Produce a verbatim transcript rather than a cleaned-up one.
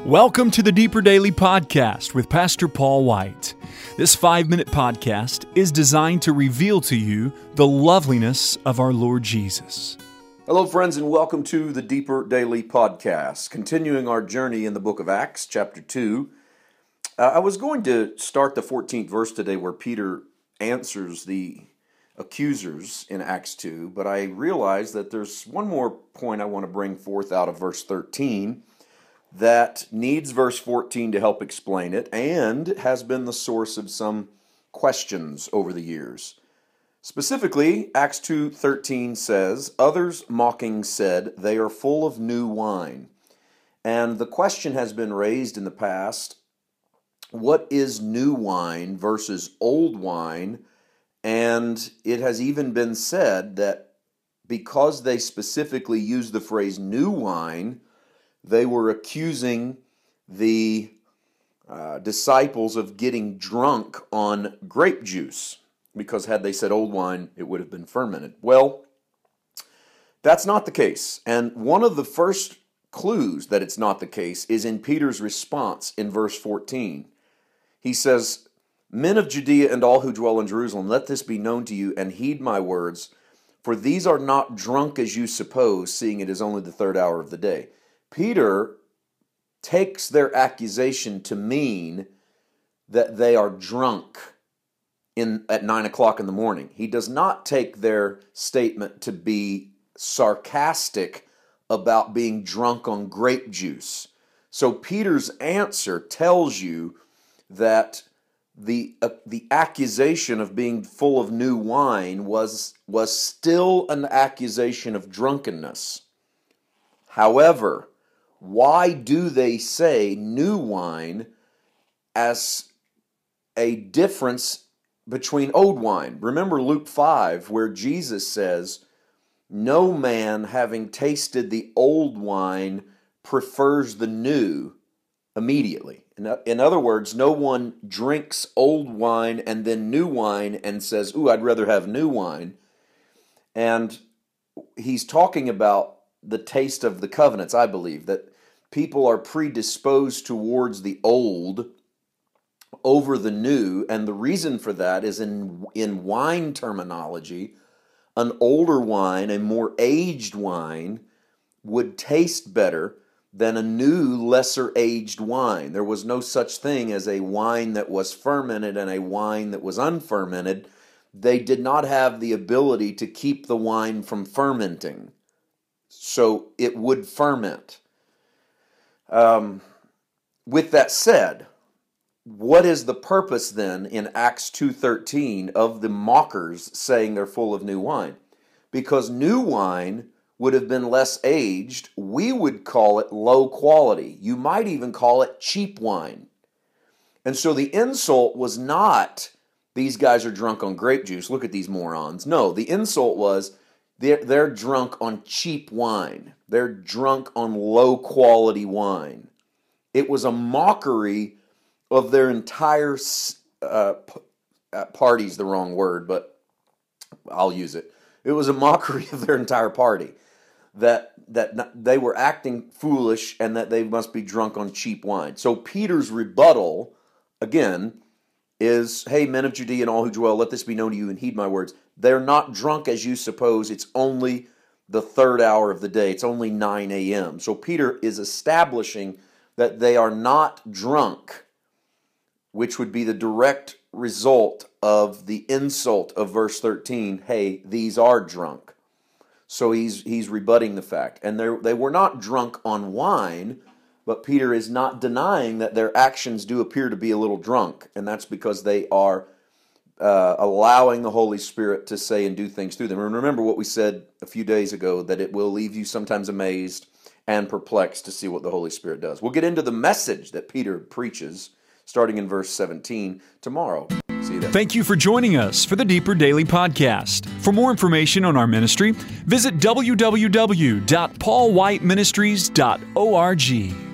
Welcome to the Deeper Daily Podcast with Pastor Paul White. This five-minute podcast is designed to reveal to you the loveliness of our Lord Jesus. Hello, friends, and welcome to the Deeper Daily Podcast. Continuing our journey in the book of Acts, chapter two. Uh, I was going to start the fourteenth verse today where Peter answers the accusers in Acts two, but I realized that there's one more point I want to bring forth out of verse thirteen that needs verse fourteen to help explain it and has been the source of some questions over the years. Specifically, Acts two thirteen says, "Others mocking said, 'They are full of new wine.'" And the question has been raised in the past, what is new wine versus old wine? And it has even been said that because they specifically use the phrase new wine, they were accusing the uh, disciples of getting drunk on grape juice, because had they said old wine, it would have been fermented. Well, that's not the case. And one of the first clues that it's not the case is in Peter's response in verse fourteen. He says, "Men of Judea and all who dwell in Jerusalem, let this be known to you, and heed my words, for these are not drunk as you suppose, seeing it is only the third hour of the day." Peter takes their accusation to mean that they are drunk in at nine o'clock in the morning. He does not take their statement to be sarcastic about being drunk on grape juice. So Peter's answer tells you that the uh, the accusation of being full of new wine was was still an accusation of drunkenness. However, why do they say new wine as a difference between old wine? Remember Luke five, where Jesus says, "No man having tasted the old wine prefers the new immediately." In other words, no one drinks old wine and then new wine and says, "Ooh, I'd rather have new wine." And he's talking about the taste of the covenants, I believe, that people are predisposed towards the old over the new, and the reason for that is in in wine terminology, an older wine, a more aged wine, would taste better than a new, lesser aged wine. There was no such thing as a wine that was fermented and a wine that was unfermented. They did not have the ability to keep the wine from fermenting, so it would ferment. Um, with that said, what is the purpose then in Acts two thirteen of the mockers saying they're full of new wine? Because new wine would have been less aged. We would call it low quality. You might even call it cheap wine. And so the insult was not, these guys are drunk on grape juice, look at these morons. No, the insult was, they're, they're drunk on cheap wine. They're drunk on low quality wine. It was a mockery of their entire, uh, party's the wrong word, but I'll use it. It was a mockery of their entire party. That that they were acting foolish and that they must be drunk on cheap wine. So Peter's rebuttal, again, is, "Hey, men of Judea and all who dwell, let this be known to you and heed my words. They're not drunk as you suppose. It's only the third hour of the day. It's only nine a.m. So Peter is establishing that they are not drunk, which would be the direct result of the insult of verse thirteen. Hey, these are drunk. So he's he's rebutting the fact. And they they were not drunk on wine, but Peter is not denying that their actions do appear to be a little drunk. And that's because they are uh, allowing the Holy Spirit to say and do things through them. And remember what we said a few days ago, that it will leave you sometimes amazed and perplexed to see what the Holy Spirit does. We'll get into the message that Peter preaches, starting in verse seventeen, tomorrow. See you then. Thank you for joining us for the Deeper Daily Podcast. For more information on our ministry, visit w w w dot paul white ministries dot org.